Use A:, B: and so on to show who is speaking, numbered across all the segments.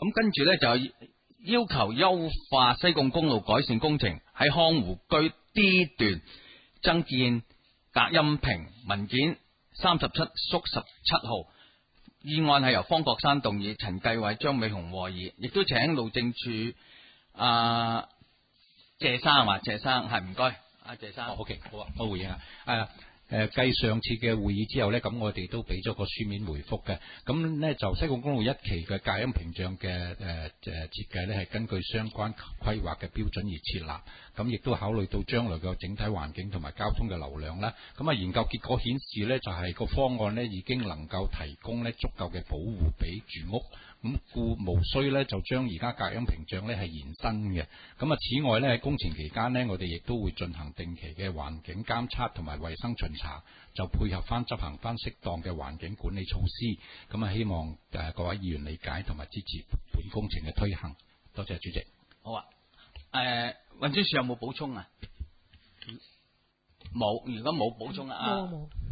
A: 咁跟住呢，就要求優化西貢公路改善工程，喺康湖居 D 段增建隔音屏。文件37/17號。議案係由方國珊動議，陳繼偉、張美雄和議，亦都請路政署謝生啊，謝生係唔該，謝生。
B: OK， 好啊，我回應啊。繼上次嘅會議之後呢，咁我哋都俾咗個書面回覆嘅。咁呢，就西貢公路1期嘅隔音屏障嘅設計呢，係根據相關規劃嘅標準而設立。咁亦都考慮到將來嘅整體環境同埋交通嘅流量啦。咁研究結果顯示呢，就係個方案呢已經能夠提供呢足夠嘅保護俾住屋。咁故無需咧就將而家隔音屏障咧係延伸嘅。咁此外咧喺工程期間呢，我哋亦都會進行定期嘅環境監測同埋衛生巡查，就配合翻執行翻適當嘅環境管理措施。咁希望各位議員理解同埋支持本工程嘅推行。多謝主席。
A: 好啊。運輸署有冇補充啊？冇。如果冇補充啊？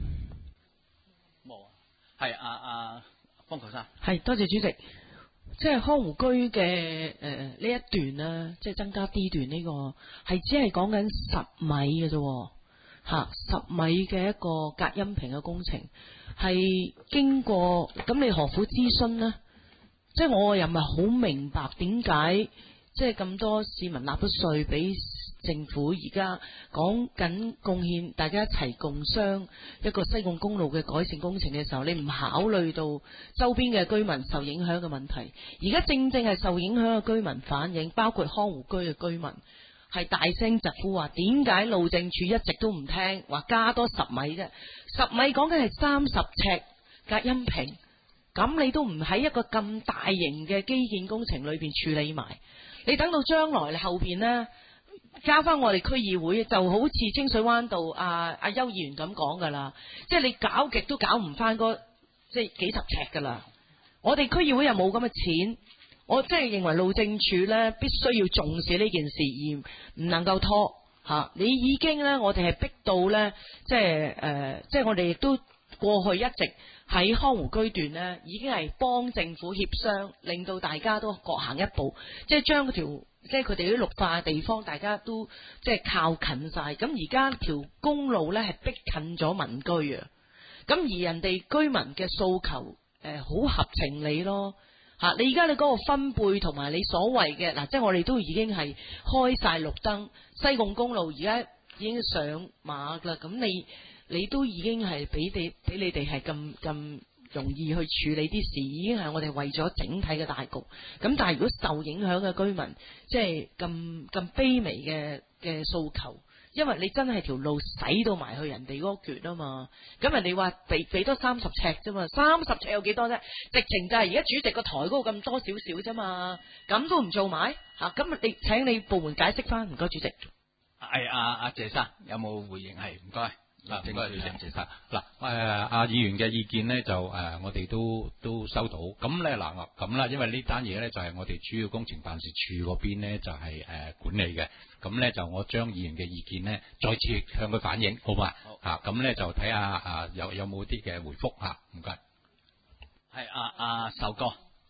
A: 冇。係方國珊。
C: 係，多謝主席。即係康湖居嘅呢一段啦，即係增加 D 段呢個係只係講緊10米嘅啫，吓10米嘅一個隔音屏嘅工程係經過，咁你何苦諮詢呢？即係我又唔係好明白點解即係咁多市民納咗稅俾政府，而家講緊貢獻，大家一齊共商一個西貢公路嘅改善工程嘅時候，你唔考慮到周邊嘅居民受影響嘅問題。而家正正係受影響嘅居民反映，包括康湖居嘅居民係大聲疾呼話，點解路政署一直都唔聽，話加多10米啫？10米講緊係30尺隔音屏，咁你都唔喺一個咁大型嘅基建工程裏邊處理埋，你等到將來後邊呢，交翻我哋區議會，就好似清水灣道阿邱議員咁講噶啦，即係你搞極都搞唔翻嗰即係幾十尺噶啦。我哋區議會又冇咁嘅錢，我即係認為路政署呢必須要重視呢件事，而唔能夠拖吓。你已經呢，我哋係逼到呢，即係我哋亦都過去一直喺康湖居段呢，已經係幫政府協商，令到大家都各行一步，即係將條即係佢哋啲綠化嘅地方，大家都即係靠近晒。咁而家條公路呢係逼近咗民居啊，咁而人哋居民嘅訴求好合情理咯吓。你而家你嗰個分貝同埋你所謂嘅嗱，即係我哋都已經係開晒綠燈，西貢公路而家已經上馬啦。咁你都已經係俾你哋係咁容易去處理啲事，已經係我哋為咗整體嘅大局。咁但係如果受影響嘅居民，即係咁卑微嘅訴求，因為你真係條路使到埋去人哋嗰橛啊嘛。咁人哋話俾多30尺啫嘛，30尺有幾多啫？直情就係而家主席個台嗰度咁多少少啫嘛，咁都唔做埋吓。咁你請你部門解釋翻，唔該主席。
A: 係阿謝生有冇回應？係唔該。
B: 嗱，唔該，謝生。嗱，阿議員嘅意見呢，就我哋都收到。咁咧嗱，咁啦，因為呢單嘢咧就係我哋主要工程辦事處嗰邊呢，就係管理嘅。咁咧就我將議員嘅意見呢，再次向佢反映，好嘛？好。咁咧就睇下有冇啲嘅回覆嚇，唔該。
A: 係阿壽哥。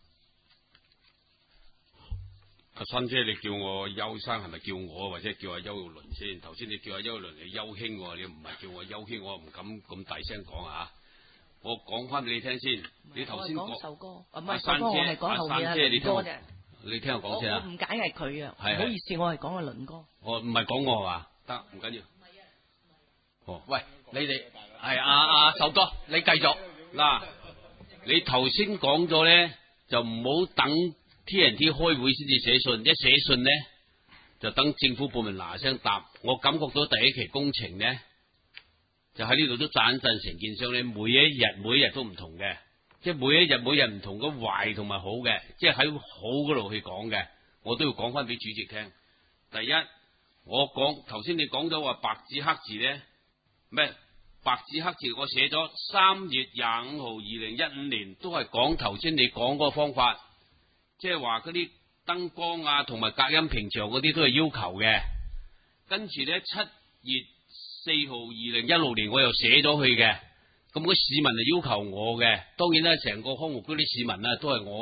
D: 阿新姐，你叫我邱生係咪叫我或者叫阿邱倫先？頭先你叫阿邱倫你邱兄，你唔係叫我邱兄，我唔敢咁大聲講啊！我講翻俾你聽先，你頭先講壽哥，唔係壽哥，我係講後面阿倫哥啫。你聽我講先啊！
C: 我誤解係佢啊，唔好意思，我係講阿倫哥。
D: 我唔係講我係嘛？得，唔緊要。
A: 哦，喂，你哋係阿壽哥，你繼續
D: 嗱。你頭先講咗咧，就唔好等TNT 開會先至寫信，一寫信呢，就等政府部門嗱聲答。我感覺到第一期工程呢，就喺呢度都讚陣承建商咧，每一日都唔同嘅，即係每一日唔同嘅壞同埋好嘅，即係喺好嗰度去講嘅，我都要講翻俾主席聽。第一，我講頭先你講咗話白紙黑字呢，咩白紙黑字我寫咗3月25號2015年，都係講頭先你講嗰個方法。即係話嗰啲燈光啊，同埋隔音屏障嗰啲都係要求嘅。跟住咧7月4號2016年我又寫咗去嘅。咁嗰市民就要求我嘅。當然啦，成個康湖區啲市民啊，都係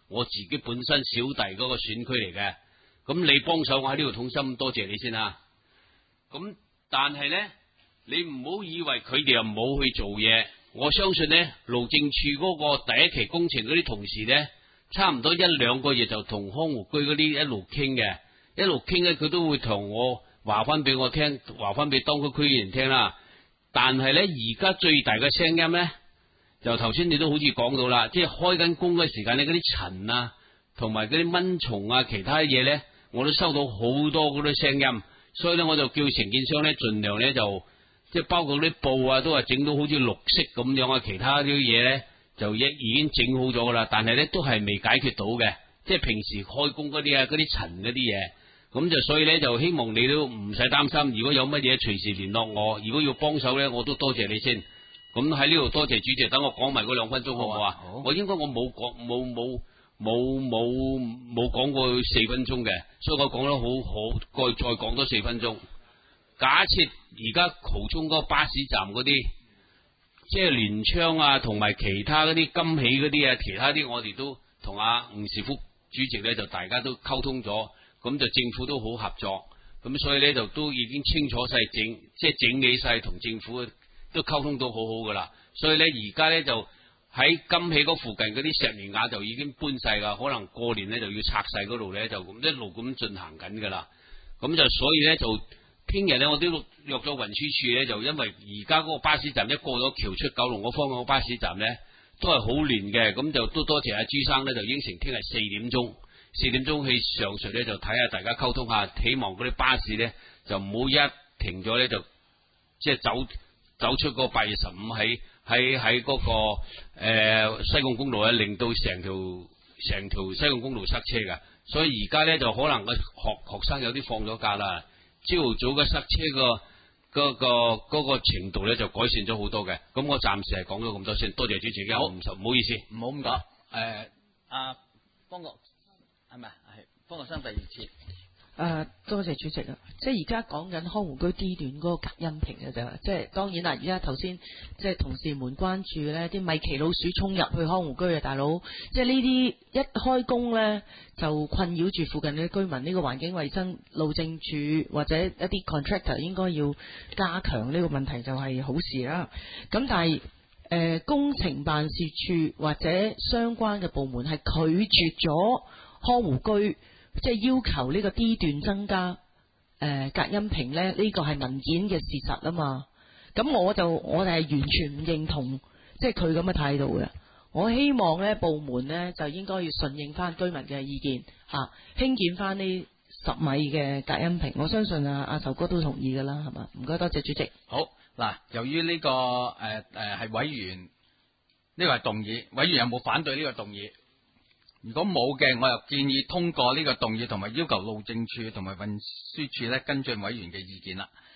D: 我自己本身小弟嗰個選區嚟嘅。咁你幫手，我喺呢度痛心多謝你先啦。咁但係咧，你唔好以為佢哋又冇去做嘢。我相信咧，路政署嗰個第一期工程嗰啲同事咧，差唔多1-2個月就同康湖居嗰啲一路傾嘅，一路傾咧，佢都會同我話翻俾我聽，話翻俾當區區議員聽啦。但係咧，而家最大嘅聲音咧，就頭先你都好似講到啦，即係開緊工嘅時間咧，嗰啲塵啊，同埋嗰啲蚊蟲啊，其他嘢咧，我都收到好多嗰啲聲音，所以咧，我就叫承建商咧，盡量咧就即係包括啲布啊，都係整到好似綠色咁樣啊，其他啲嘢咧就已經整好咗噶啦，但係咧都係未解決到嘅，即係平時開工嗰啲啊，嗰啲塵嗰啲嘢。咁就所以咧，就希望你都唔使擔心，如果有乜嘢隨時聯絡我，如果要幫手咧，我都多謝你先。咁喺呢度多謝主席，等我講埋嗰2分鐘好唔好啊？好。我應該我冇講過4分鐘嘅，所以我講得好，再講多4分鐘。假設而家蠔涌嗰個巴士站嗰啲，即係聯昌啊，同埋其他嗰啲金喜嗰啲啊，其他啲我哋都同阿吳士福主席咧，就大家都溝通咗。咁就政府都好合作，咁所以咧就都已經清楚晒即係整理晒，同政府都溝通到好好噶啦。所以咧而家咧就喺金喜嗰附近嗰啲石棉瓦就已經搬晒噶，可能過年咧就要拆晒嗰度咧，就一路咁進行緊噶啦。咁就所以咧就聽日咧我都約咗運輸署咧，就因為而家嗰個巴士站一過咗橋出九龍嗰方向個巴士站咧都係好亂嘅，咁就都多謝阿朱生咧，就應承聽日4點鐘去上述咧，就睇下大家溝通下，希望嗰啲巴士咧就唔好一停咗咧就即係走出個8月15喺嗰個西貢公路咧，令到成條西貢公路塞車㗎。所以而家咧就可能個學生有啲放咗假啦，朝頭早嘅塞車嗰個程度咧就改善咗好多嘅。咁我暫時係講咗咁多先，多謝主席嘅，唔好意思，
A: 唔好咁講。阿方國。係咪係方國生第2次？
C: 多謝主席啊！即係而家講緊康湖居 D 段嗰個隔音屏嘅啫，即係當然啦。而家頭先即係同事們關注咧，啲米奇老鼠衝入去康湖居嘅大佬，即係呢啲一開工咧就困擾住附近嘅居民。呢個環境衛生路政署或者一啲 contractor 應該要加強呢個問題，就係好事啦。咁但係工程辦事處或者相關嘅部門係拒絕咗康湖居，即係要求呢個 D 段增加隔音屏咧，呢個係文件嘅事實啊嘛。咁我哋係完全唔認同即係佢咁嘅態度嘅。我希望咧部門咧就應該要順應翻居民嘅意見興建翻呢10米嘅隔音屏。我相信阿仇哥都同意噶啦，係嘛？唔該，多謝主席。
A: 好嗱，由於呢個係委員，呢個係動議，委員有冇反對呢個動議？如果冇嘅，我又建議通過呢個動議，同埋要求路政署同埋運輸署咧跟進委員嘅意見啦。